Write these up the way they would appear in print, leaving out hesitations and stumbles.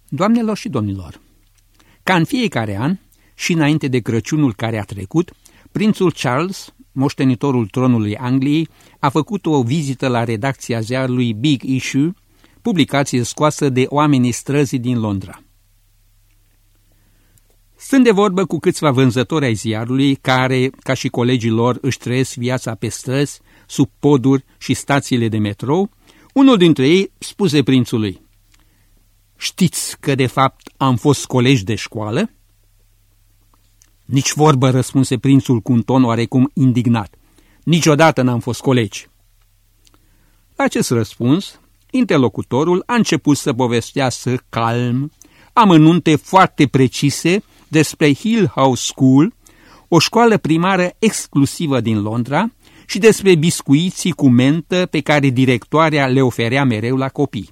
Doamnelor și domnilor, ca în fiecare an și înainte de Crăciunul care a trecut, prințul Charles, moștenitorul tronului Angliei, a făcut o vizită la redacția ziarului Big Issue, publicație scoasă de oamenii străzii din Londra. Sunt de vorbă cu câțiva vânzători ai ziarului care, ca și colegii lor, își trăiesc viața pe străzi, sub poduri și stațiile de metrou. Unul dintre ei spuse prințului: "Știți că de fapt am fost colegi de școală?" "Nici vorbă," răspunse prințul cu un ton oarecum indignat. "Niciodată n-am fost colegi." La acest răspuns, interlocutorul a început să povestească calm amănunte foarte precise despre Hill House School, o școală primară exclusivă din Londra, și despre biscuiții cu mentă pe care directoarea le oferea mereu la copii.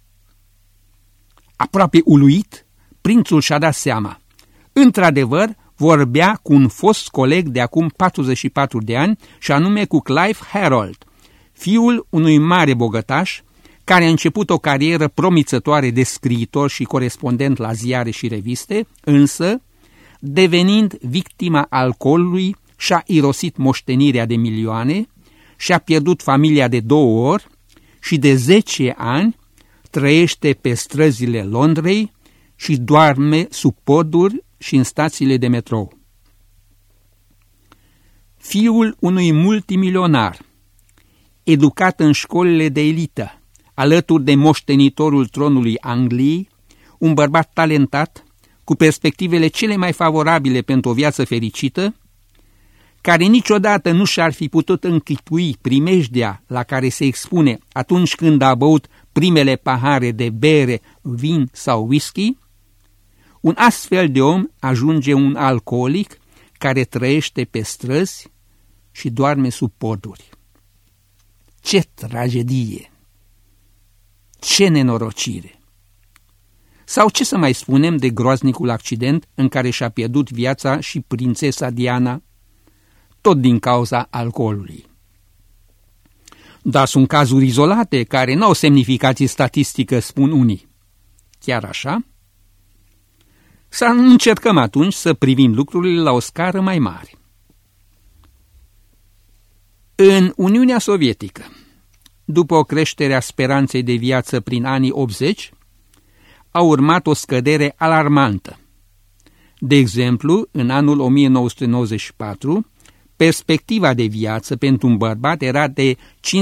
Aproape uluit, prințul și-a dat seama. Într-adevăr, vorbea cu un fost coleg de acum 44 de ani, și anume cu Clive Harold, fiul unui mare bogătaș, care a început o carieră promițătoare de scriitor și corespondent la ziare și reviste, însă, devenind victima alcoolului, și-a irosit moștenirea de milioane, și-a pierdut familia de 2 ori și de 10 ani trăiește pe străzile Londrei și doarme sub poduri și în stațiile de metrou. Fiul unui multimilionar, educat în școlile de elită, alături de moștenitorul tronului Angliei, un bărbat talentat, cu perspectivele cele mai favorabile pentru o viață fericită, care niciodată nu și-ar fi putut închipui primejdea la care se expune atunci când a băut primele pahare de bere, vin sau whisky, un astfel de om ajunge un alcoolic care trăiește pe străzi și doarme sub poduri. Ce tragedie! Ce nenorocire! Sau ce să mai spunem de groaznicul accident în care și-a pierdut viața și prințesa Diana, tot din cauza alcoolului. Dar sunt cazuri izolate care nu au semnificație statistică, spun unii. Chiar așa? Să încercăm atunci să privim lucrurile la o scară mai mare. În Uniunea Sovietică, după o creștere a speranței de viață prin anii 80, a urmat o scădere alarmantă. De exemplu, în anul 1994, perspectiva de viață pentru un bărbat era de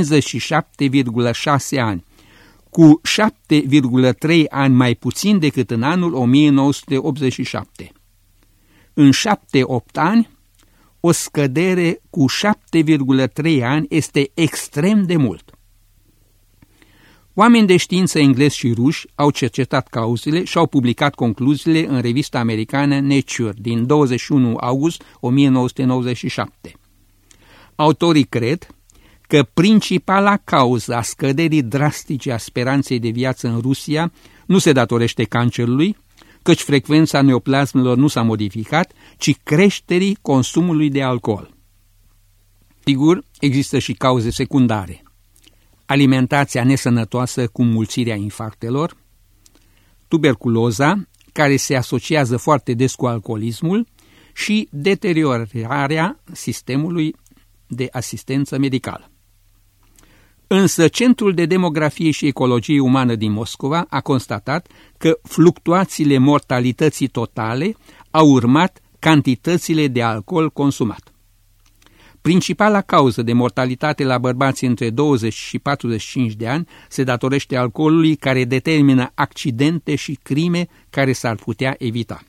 57,6 ani, cu 7,3 ani mai puțin decât în anul 1987. În 7-8 ani, o scădere cu 7,3 ani este extrem de mult. Oameni de știință englezi și ruși au cercetat cauzele și au publicat concluziile în revista americană Nature din 21 august 1997. Autorii cred că principala cauză a scăderii drastice a speranței de viață în Rusia nu se datorește cancerului, căci frecvența neoplasmelor nu s-a modificat, ci creșterii consumului de alcool. Sigur, există și cauze secundare: alimentația nesănătoasă cu înmulțirea infarctelor, tuberculoza, care se asociază foarte des cu alcoolismul, și deteriorarea sistemului de asistență medicală. Însă Centrul de Demografie și Ecologie Umană din Moscova a constatat că fluctuațiile mortalității totale au urmat cantitățile de alcool consumat. Principala cauză de mortalitate la bărbați între 20 și 45 de ani se datorește alcoolului, care determină accidente și crime care s-ar putea evita.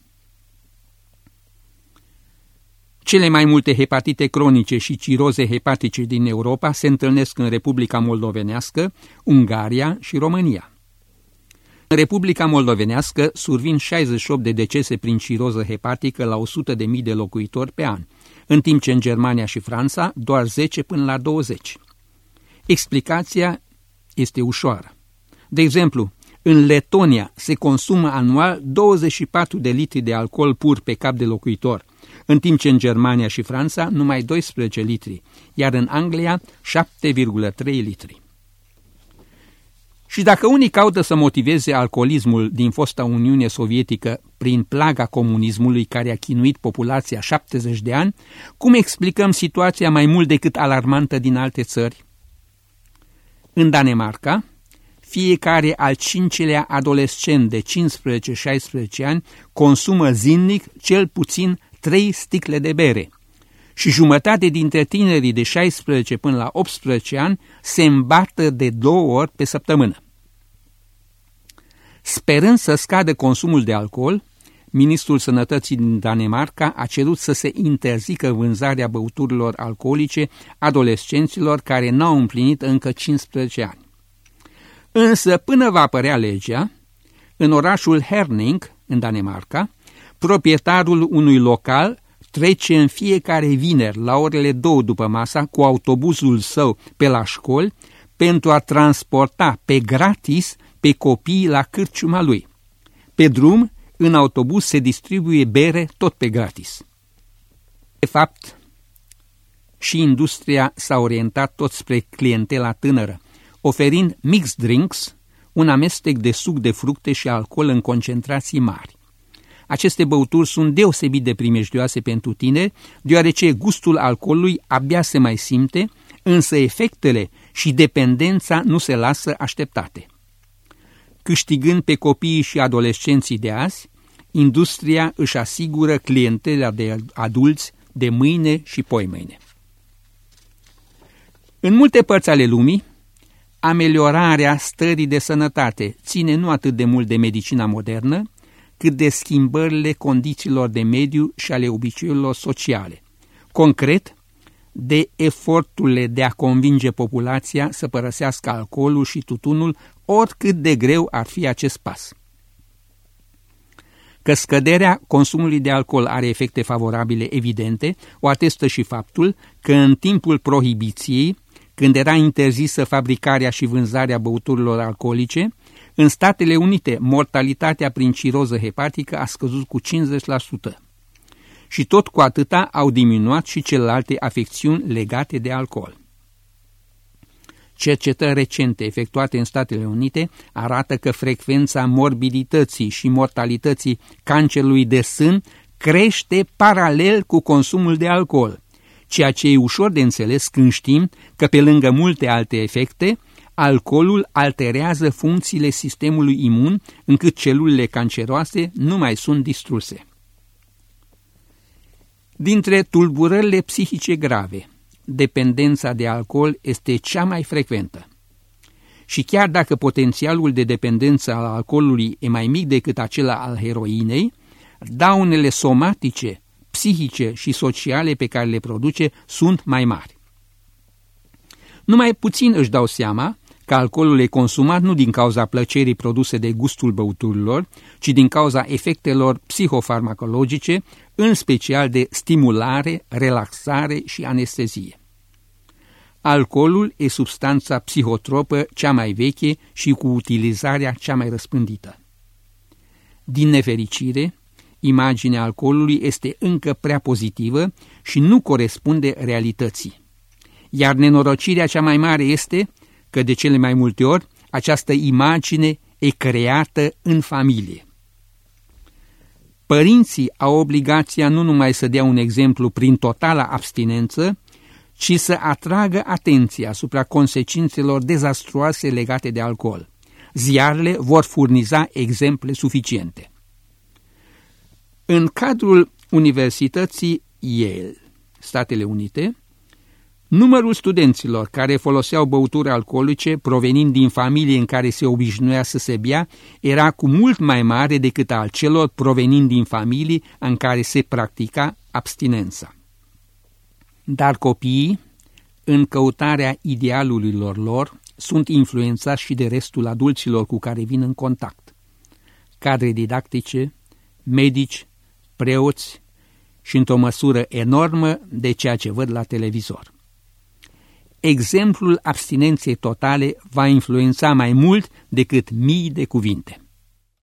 Cele mai multe hepatite cronice și ciroze hepatice din Europa se întâlnesc în Republica Moldovenească, Ungaria și România. În Republica Moldovenească survin 68 de decese prin ciroză hepatică la 100.000 de locuitori pe an, în timp ce în Germania și Franța doar 10 până la 20. Explicația este ușoară. De exemplu, în Letonia se consumă anual 24 de litri de alcool pur pe cap de locuitor, în timp ce în Germania și Franța numai 12 litri, iar în Anglia 7,3 litri. Și dacă unii caută să motiveze alcoolismul din fosta Uniune Sovietică prin plaga comunismului care a chinuit populația 70 de ani, cum explicăm situația mai mult decât alarmantă din alte țări? În Danemarca, fiecare al 5-lea adolescent de 15-16 ani consumă zilnic cel puțin 3 sticle de bere și jumătate dintre tinerii de 16 până la 18 ani se îmbată de 2 ori pe săptămână. Sperând să scadă consumul de alcool, Ministrul Sănătății din Danemarca a cerut să se interzică vânzarea băuturilor alcoolice adolescenților care n-au împlinit încă 15 ani. Însă, până va apărea legea, în orașul Herning, în Danemarca, proprietarul unui local trece în fiecare vineri la orele 2 după masa cu autobuzul său pe la școli pentru a transporta pe gratis pe copii la cârciuma lui. Pe drum, în autobuz se distribuie bere tot pe gratis. De fapt, și industria s-a orientat tot spre clientela tânără, oferind mixed drinks, un amestec de suc de fructe și alcool în concentrații mari. Aceste băuturi sunt deosebit de primejdioase pentru tineri, deoarece gustul alcoolului abia se mai simte, însă efectele și dependența nu se lasă așteptate. Câștigând pe copiii și adolescenții de azi, industria își asigură clientela de adulți de mâine și poimâine. În multe părți ale lumii, ameliorarea stării de sănătate ține nu atât de mult de medicina modernă, cât de schimbările condițiilor de mediu și ale obiceiurilor sociale. Concret, de eforturile de a convinge populația să părăsească alcoolul și tutunul, oricât de greu ar fi acest pas. Că scăderea consumului de alcool are efecte favorabile evidente, o atestă și faptul că în timpul prohibiției, când era interzisă fabricarea și vânzarea băuturilor alcoolice, în Statele Unite mortalitatea prin ciroză hepatică a scăzut cu 50%. Și tot cu atâta au diminuat și celelalte afecțiuni legate de alcool. Cercetări recente efectuate în Statele Unite arată că frecvența morbidității și mortalității cancerului de sân crește paralel cu consumul de alcool, ceea ce e ușor de înțeles când știm că pe lângă multe alte efecte, alcoolul alterează funcțiile sistemului imun încât celulele canceroase nu mai sunt distruse. Dintre tulburările psihice grave, dependența de alcool este cea mai frecventă. Și chiar dacă potențialul de dependență al alcoolului e mai mic decât acela al heroinei, daunele somatice, psihice și sociale pe care le produce sunt mai mari. Numai puțin își dau seama că alcoolul e consumat nu din cauza plăcerii produse de gustul băuturilor, ci din cauza efectelor psihofarmacologice, în special de stimulare, relaxare și anestezie. Alcoolul e substanța psihotropă cea mai veche și cu utilizarea cea mai răspândită. Din nefericire, imaginea alcoolului este încă prea pozitivă și nu corespunde realității. Iar nenorocirea cea mai mare este că de cele mai multe ori această imagine e creată în familie. Părinții au obligația nu numai să dea un exemplu prin totala abstinență, ci să atragă atenția asupra consecințelor dezastruoase legate de alcool. Ziarele vor furniza exemple suficiente. În cadrul Universității Yale, Statele Unite, numărul studenților care foloseau băuturi alcoolice provenind din familii în care se obișnuia să se bea era cu mult mai mare decât al celor provenind din familii în care se practica abstinența. Dar copiii, în căutarea idealurilor lor, sunt influențați și de restul adulților cu care vin în contact. Cadre didactice, medici, preoți și, într-o măsură enormă, de ceea ce văd la televizor. Exemplul abstinenței totale va influența mai mult decât mii de cuvinte.